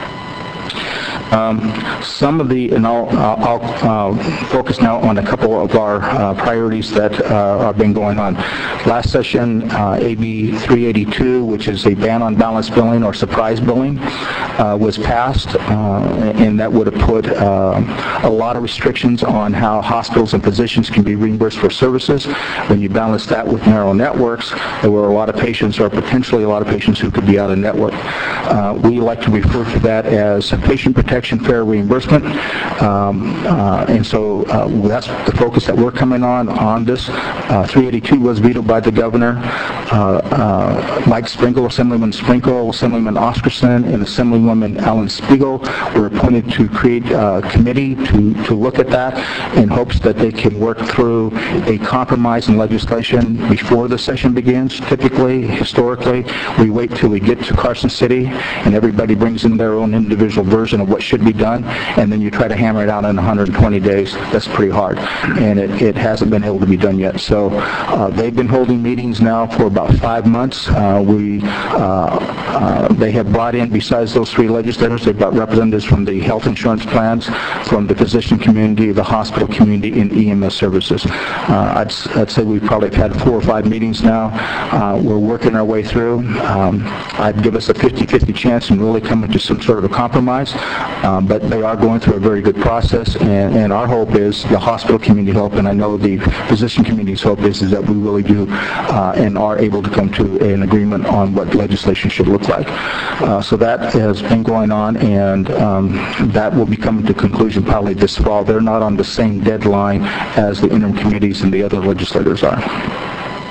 Um, some of the, and I'll, I'll uh, focus now on a couple of our uh, priorities that uh, have been going on. Last session, uh, A B three eighty-two, which is a ban on balance billing or surprise billing, uh, was passed, uh, and that would have put uh, a lot of restrictions on how hospitals and physicians can be reimbursed for services. When you balance that with narrow networks, there were a lot of patients, or potentially a lot of patients, who could be out of network. Uh, we like to refer to that as patient protection fair reimbursement, um, uh, and so uh, that's the focus that we're coming on on this. Uh, three eighty-two was vetoed by the governor. Uh, uh, Mike Sprinkle, Assemblyman Sprinkle, Assemblyman Oscarson, and Assemblywoman Alan Spiegel were appointed to create a committee to, to look at that in hopes that they can work through a compromise in legislation before the session begins. Typically, historically, we wait till we get to Carson City and everybody brings in their own individual version of what should be done, and then you try to hammer it out in one hundred twenty days. That's pretty hard, and it, it hasn't been able to be done yet. So uh, they've been holding meetings now for about five months. Uh, we, uh, uh, they have brought in, besides those three legislators, they've got representatives from the health insurance plans, from the physician community, the hospital community, and E M S services. Uh, I'd, I'd say we probably have had four or five meetings now. Uh, we're working our way through. Um, I'd give us a fifty fifty chance in really coming to some sort of a compromise. Um, but they are going through a very good process, and, and our hope is, the hospital community hope, and I know the physician community's hope is, is that we really do uh, and are able to come to an agreement on what legislation should look like. Uh, so that has been going on, and um, that will be coming to conclusion probably this fall. They're not on the same deadline as the interim committees and the other legislators are.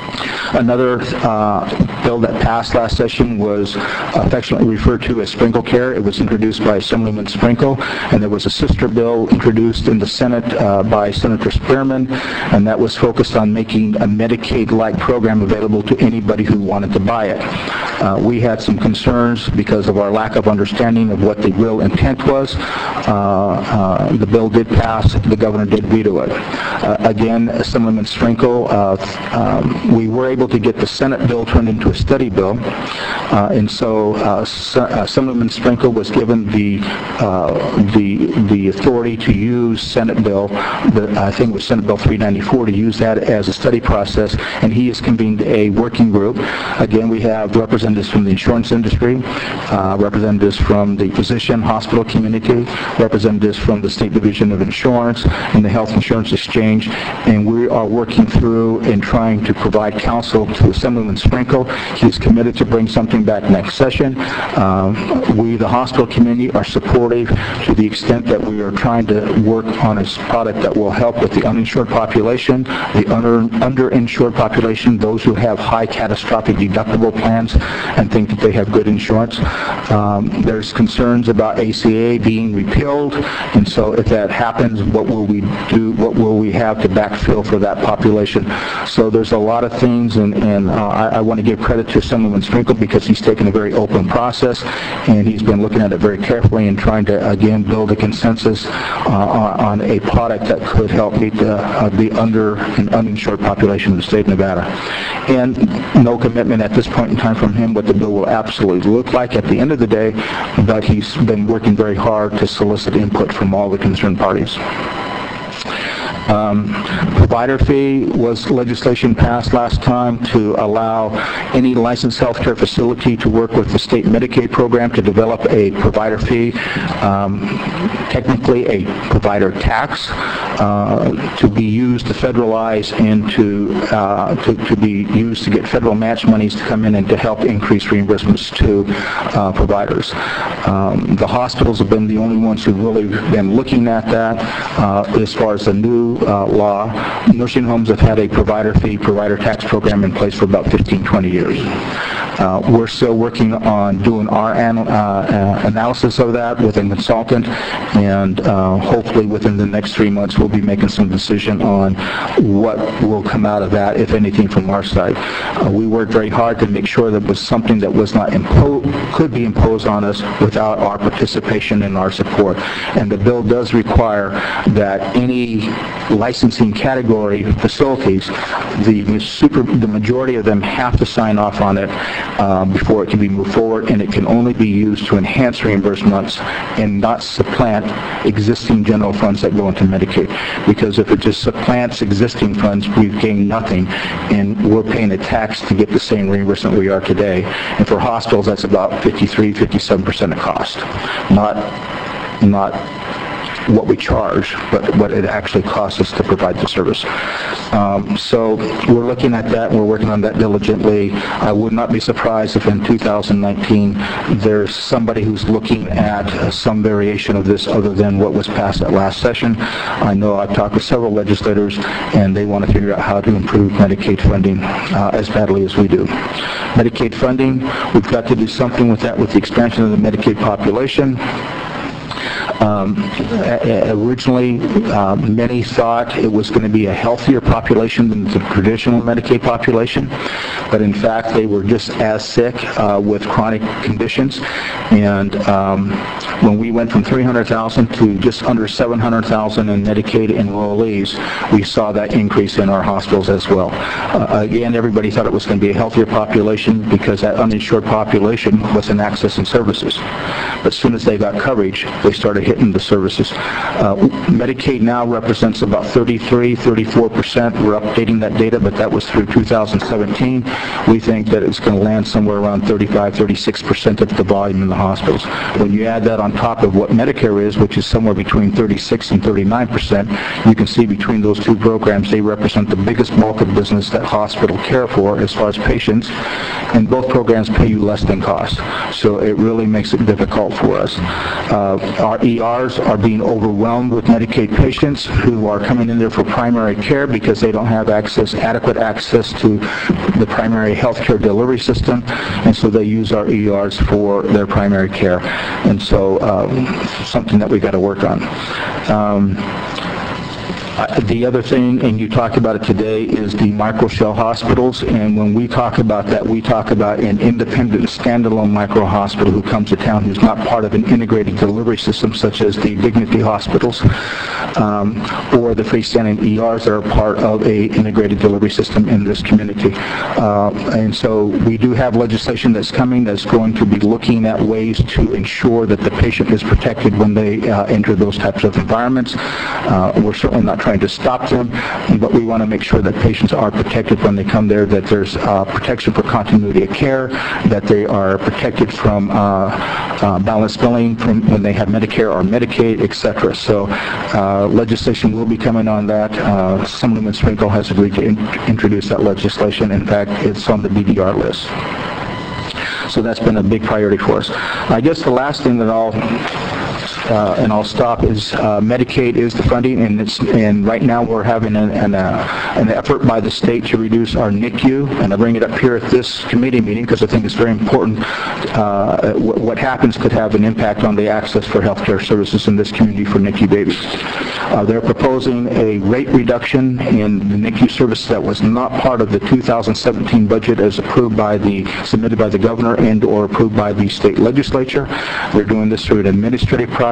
Another uh, bill that passed last session was affectionately referred to as Sprinkle Care. It was introduced by Assemblyman Sprinkle, and there was a sister bill introduced in the Senate uh, by Senator Spearman, and that was focused on making a Medicaid-like program available to anybody who wanted to buy it. Uh, we had some concerns because of our lack of understanding of what the real intent was. Uh, uh, the bill did pass. The governor did veto it. Uh, again, Assemblyman Sprinkle, uh, um, we were able to get the Senate bill turned into a study bill, uh, and so uh, Assemblyman Sprinkle was given the uh, the the authority to use Senate bill, the, I think it was Senate Bill three ninety-four, to use that as a study process, and he has convened a working group. Again, we have representatives from the insurance industry, uh, representatives from the physician hospital community, representatives from the State Division of Insurance and the Health Insurance Exchange, and we are working through and trying to provide counsel to Assemblyman Sprinkle. He's committed to bring something back next session. Um, we, the hospital community, are supportive to the extent that we are trying to work on a product that will help with the uninsured population, the under, underinsured population, those who have high catastrophic deductible plans and think that they have good insurance. Um, there's concerns about A C A being repealed, and so if that happens, what will we do? What will we have to backfill for that population? So there's a lot of things, and, and uh, I, I want to give credit to Assemblyman Sprinkle because he's taken a very open process, and he's been looking at it very carefully and trying to, again, build a consensus uh, on a product that could help meet the, uh, the under and uninsured population of the state of Nevada. And no commitment at this point in time from him what the bill will absolutely look like at the end of the day, but he's been working very hard to solicit input from all the concerned parties. Um, provider fee was legislation passed last time to allow any licensed healthcare facility to work with the state Medicaid program to develop a provider fee, um, technically a provider tax, uh, to be used to federalize and to, uh, to, to be used to get federal match monies to come in and to help increase reimbursements to uh, providers. Um, the hospitals have been the only ones who've really been looking at that. Uh, as far as the new Uh, law, nursing homes have had a provider fee, provider tax program in place for about fifteen, twenty years. Uh, we're still working on doing our an, uh, uh, analysis of that with a consultant, and uh, hopefully within the next three months we'll be making some decision on what will come out of that, if anything, from our side. Uh, we worked very hard to make sure that it was something that was not impo- could be imposed on us without our participation and our support. And the bill does require that any licensing category facilities, the super, the majority of them have to sign off on it um, before it can be moved forward, and it can only be used to enhance reimbursements and not supplant existing general funds that go into Medicaid. Because if it just supplants existing funds, we've gained nothing, and we're paying a tax to get the same reimbursement we are today. And for hospitals, that's about fifty-three, fifty-seven percent of cost, not not what we charge, but what it actually costs us to provide the service. Um, so we're looking at that, and we're working on that diligently. I would not be surprised if in two thousand nineteen there's somebody who's looking at uh, some variation of this other than what was passed at last session. I know I've talked with several legislators, and they want to figure out how to improve Medicaid funding uh, as badly as we do. Medicaid funding, we've got to do something with that with the expansion of the Medicaid population. Um, originally, uh, many thought it was going to be a healthier population than the traditional Medicaid population, but in fact they were just as sick uh, with chronic conditions. And um, when we went from three hundred thousand to just under seven hundred thousand in Medicaid enrollees, we saw that increase in our hospitals as well. Uh, again, everybody thought it was going to be a healthier population because that uninsured population was in access and services. But as soon as they got coverage, they started hitting the services. Uh, Medicaid now represents about thirty-three, thirty-four percent. We're updating that data, but that was through two thousand seventeen. We think that it's going to land somewhere around thirty-five, thirty-six percent of the volume in the hospitals. When you add that on top of what Medicare is, which is somewhere between thirty-six and thirty-nine percent, you can see between those two programs, they represent the biggest bulk of business that hospitals care for as far as patients, and both programs pay you less than cost. So it really makes it difficult result for us. Uh, our E Rs are being overwhelmed with Medicaid patients who are coming in there for primary care because they don't have access, adequate access to the primary health care delivery system, and so they use our E Rs for their primary care. And so um, something that we got to work on. Um, Uh, The other thing, and you talked about it today, is the micro-shell hospitals, and when we talk about that, we talk about an independent, standalone micro-hospital who comes to town who's not part of an integrated delivery system such as the Dignity hospitals um, or the freestanding E Rs that are part of a integrated delivery system in this community. Uh, and so we do have legislation that's coming that's going to be looking at ways to ensure that the patient is protected when they uh, enter those types of environments. Uh, we're certainly not trying to stop them, but we want to make sure that patients are protected when they come there, that there's uh, protection for continuity of care, that they are protected from uh, uh, balance billing from when they have Medicare or Medicaid, et cetera. So uh, legislation will be coming on that. Uh, Assemblyman Sprinkle has agreed to in- introduce that legislation. In fact, it's on the B D R list. So that's been a big priority for us. I guess the last thing that I'll Uh, and I'll stop, is uh, Medicaid is the funding, and it's and right now we're having an, an, uh, an effort by the state to reduce our N I C U, and I bring it up here at this committee meeting because I think it's very important. Uh, w- what happens could have an impact on the access for health care services in this community for N I C U babies. Uh, they're proposing a rate reduction in the N I C U service that was not part of the two thousand seventeen budget as approved by the, submitted by the governor and or approved by the state legislature. They're doing this through an administrative process.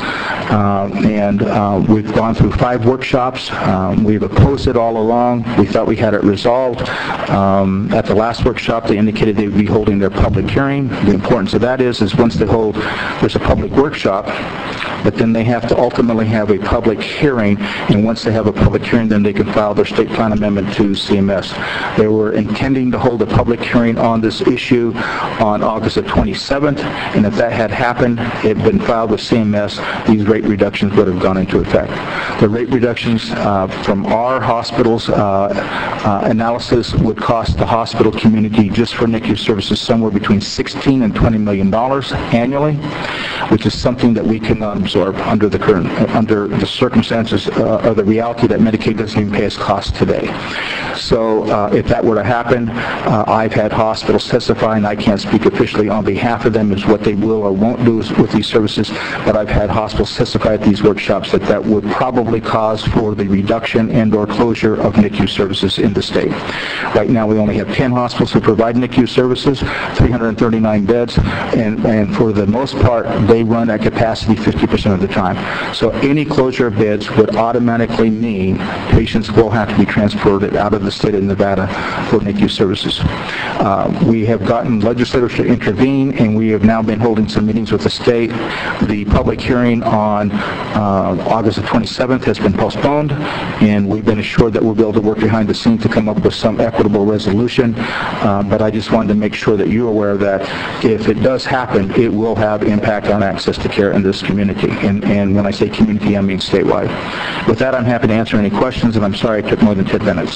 Uh, and uh, we've gone through five workshops. Um, we've opposed it all along. We thought we had it resolved. Um, at the last workshop, they indicated they would be holding their public hearing. The importance of that is, is once they hold, there's a public workshop, but then they have to ultimately have a public hearing, and once they have a public hearing, then they can file their state plan amendment to C M S. They were intending to hold a public hearing on this issue on August the twenty-seventh, and if that had happened, it had been filed with C M S, these rate reductions would have gone into effect. The rate reductions uh, from our hospital's uh, uh, analysis would cost the hospital community just for N I C U services somewhere between sixteen and twenty million dollars annually, which is something that we cannot absorb under the current, under the circumstances uh, or the reality that Medicaid doesn't even pay us costs today. So uh, if that were to happen, uh, I've had hospitals testify, and I can't speak officially on behalf of them as what they will or won't do with these services, but I've had hospitals testify at these workshops that that would probably cause for the reduction and or closure of N I C U services in the state. Right now we only have ten hospitals who provide N I C U services, three hundred thirty-nine beds, and, and for the most part they run at capacity fifty percent of the time. So any closure of beds would automatically mean patients will have to be transported out of the state of Nevada for N I C U services. Uh, we have gotten legislators to intervene, and we have now been holding some meetings with the state. The public hearing on uh, August the twenty-seventh has been postponed, and we've been assured that we'll be able to work behind the scenes to come up with some equitable resolution. Uh, but I just wanted to make sure that you're aware that if it does happen, it will have impact on access to care in this community. And, and when I say community, I mean statewide. With that, I'm happy to answer any questions, and I'm sorry it took more than ten minutes.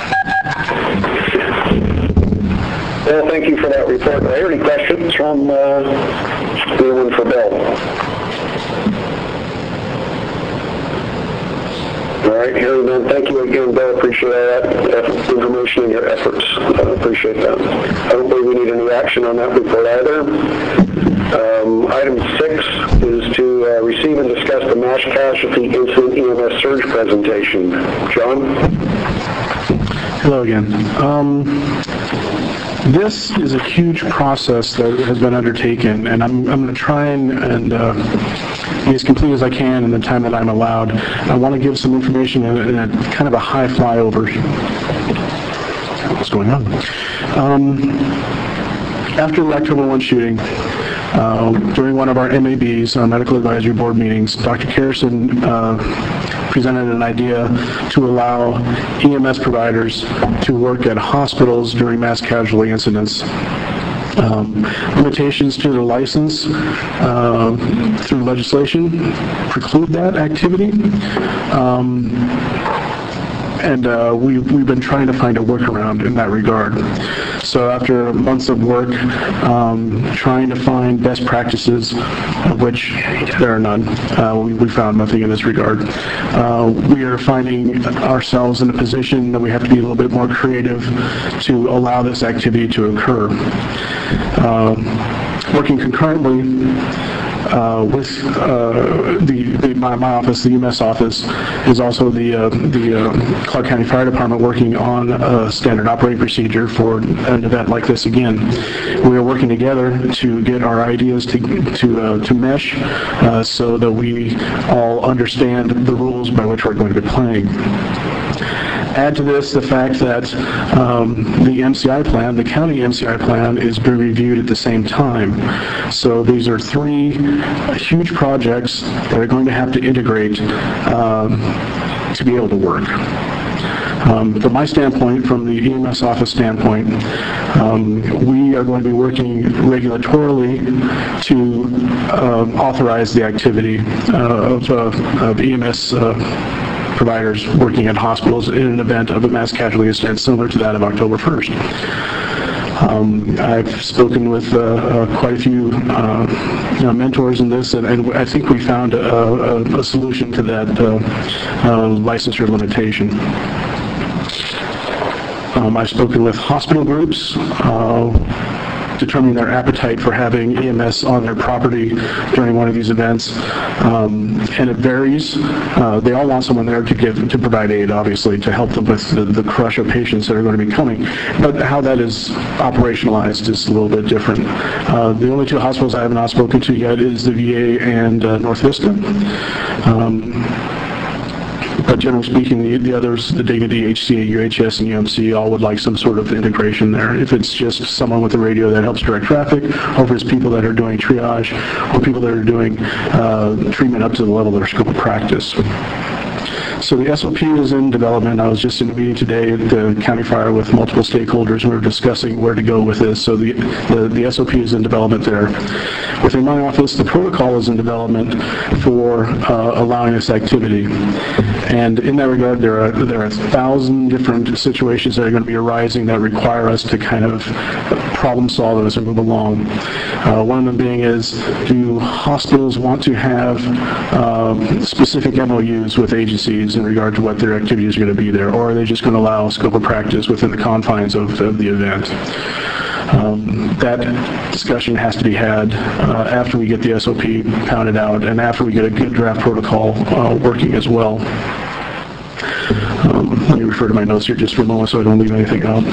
Well, thank you for that report. Are there any questions from uh, anyone for Bill? All right, hearing none. Thank you again, Bill. Appreciate that information and your efforts. I appreciate that. I don't believe we need any action on that report either. Um, item six is to uh, receive and discuss the mass casualty incident E M S surge presentation. John? Hello again. Um, This is a huge process that has been undertaken, and I'm, I'm going to try and, and uh, be as complete as I can in the time that I'm allowed. I want to give some information in a, in a kind of a high flyover. What's going on? Um, after the October first shooting, uh, during one of our M A Bs, our Medical Advisory Board meetings, Doctor Kerrison uh, presented an idea to allow E M S providers to work at hospitals during mass casualty incidents. Um, limitations to the license uh, through legislation preclude that activity. Um, and uh, we, we've been trying to find a workaround in that regard. So after months of work, um, trying to find best practices, of which there are none, uh, we, we found nothing in this regard. Uh, we are finding ourselves in a position that we have to be a little bit more creative to allow this activity to occur. Uh, working concurrently Uh, with uh, the, the my, my office, the U M S office, is also the uh, the uh, Clark County Fire Department working on a standard operating procedure for an event like this again. We are working together to get our ideas to to uh, to mesh uh, so that we all understand the rules by which we're going to be playing. Add to this the fact that um, the M C I plan, the county M C I plan, is being reviewed at the same time. So these are three huge projects that are going to have to integrate um, to be able to work. Um, from my standpoint, from the E M S office standpoint, um, we are going to be working regulatorily to um, authorize the activity uh, of, uh, of E M S uh, providers working at hospitals in an event of a mass casualty incident similar to that of October first. Um, I've spoken with uh, uh, quite a few uh, you know, mentors in this, and, and I think we found a, a, a solution to that uh, uh, licensure limitation. Um, I've spoken with hospital groups, uh, determining their appetite for having E M S on their property during one of these events, um, and it varies. Uh, they all want someone there to give to provide aid, obviously, to help them with the, the crush of patients that are going to be coming. But how that is operationalized is a little bit different. Uh, the only two hospitals I have not spoken to yet is the V A and uh, North Vista. Um, But generally speaking, the, the others, the Dignity, H C A, U H S, and U M C, all would like some sort of integration there. If it's just someone with a radio that helps direct traffic, or if it's people that are doing triage, or people that are doing uh, treatment up to the level of their scope of practice. So the S O P is in development. I was just in a meeting today at the County Fire with multiple stakeholders, and we were discussing where to go with this. So the, the, the S O P is in development there. Within my office, the protocol is in development for uh, allowing this activity. And in that regard, there are there are a thousand different situations that are going to be arising that require us to kind of problem solve as we move along. Uh, one of them being is, do hospitals want to have uh, specific M O Us with agencies in regard to what their activities are going to be there, or are they just going to allow scope of practice within the confines of, of the event? Um, that discussion has to be had uh, after we get the S O P pounded out and after we get a good draft protocol uh, working as well. Um, let me refer to my notes here just for a moment so I don't leave anything out.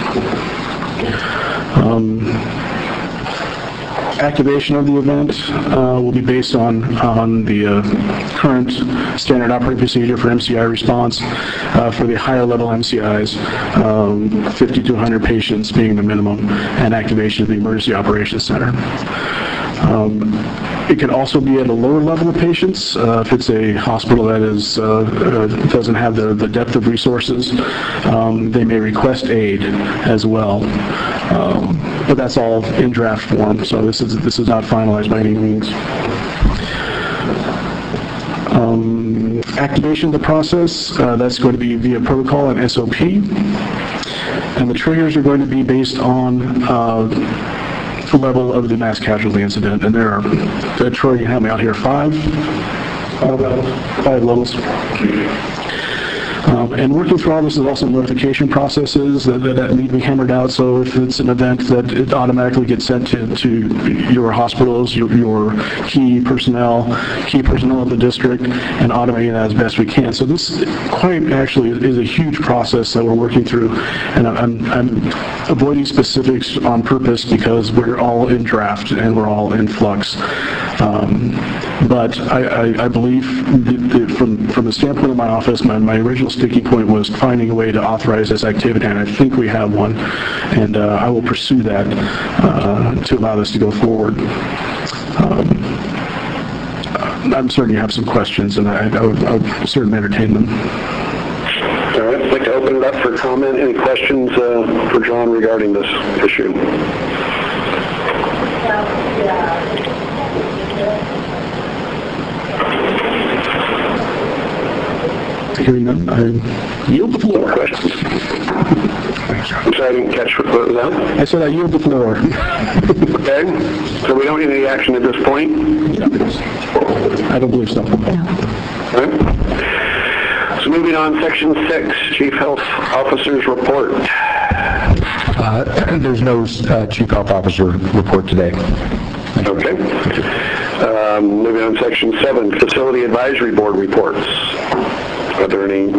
Um, activation of the event uh, will be based on on the uh, current standard operating procedure for M C I response uh, for the higher level M C Is, um, fifty to one hundred patients being the minimum, and activation of the Emergency Operations Center. Um, It can also be at a lower level of patients. Uh, if it's a hospital that is uh, uh, doesn't have the, the depth of resources, um, they may request aid as well. Um, but that's all in draft form, so this is this is not finalized by any means. Um, activation of the process, uh, that's going to be via protocol and S O P. And the triggers are going to be based on uh, the level of the mass casualty incident, and there are, uh, Troy, you can help me out here, five, five levels. Five levels. Um, and working through all this is also notification processes that, that, that need to be hammered out. So if it's an event, that it automatically gets sent to, to your hospitals, your, your key personnel, key personnel of the district, and automating that as best we can. So this quite actually is a huge process that we're working through, and I'm, I'm avoiding specifics on purpose because we're all in draft and we're all in flux. Um, but I, I, I believe that from, from the standpoint of my office, my, my original sticking point was finding a way to authorize this activity, and I think we have one, and uh, I will pursue that uh, to allow this to go forward. Um, I'm certain you have some questions, and I, I, would, I would certainly entertain them. All right, I'd like to open it up for comment. Any questions uh, for John regarding this issue? Hearing none, I yield the floor. Questions? I'm sorry, I didn't catch what was that. I said I yield the floor. Okay, so we don't need any action at this point? I don't believe so. Okay. So moving on, section six, Chief Health Officer's Report. Uh, There's no uh, Chief Health Officer report today. Okay. Um, moving on, section seven, Facility Advisory Board reports. Are there any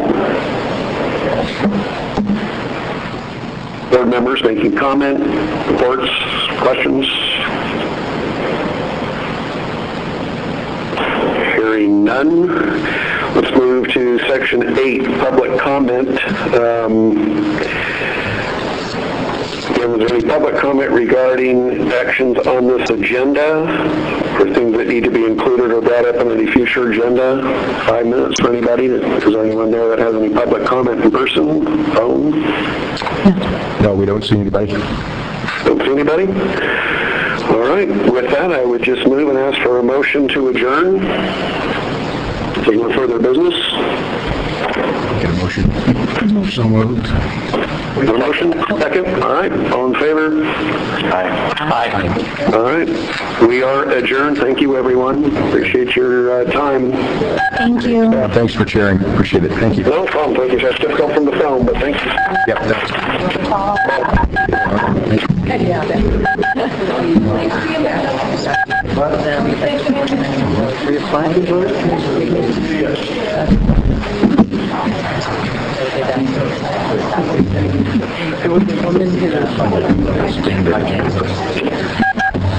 board members making comment, reports, questions? Hearing none. Let's move to section eight, public comment. Um, Is there any public comment regarding actions on this agenda or things that need to be included or brought up in any future agenda? Five minutes for anybody. Is there anyone there that has any public comment in person, phone? No, we don't see anybody. Don't see anybody? All right. With that, I would just move and ask for a motion to adjourn. Is there no further business? Get a motion. So moved. A motion? Second? All right. All in favor? Aye. Aye. All right. We are adjourned. Thank you, everyone. Appreciate your uh, time. Thank you. Uh, Thanks for chairing. Appreciate it. Thank you. No problem. Thank you. That's difficult from the phone, but thank you. Yep, that's... It was the woman who...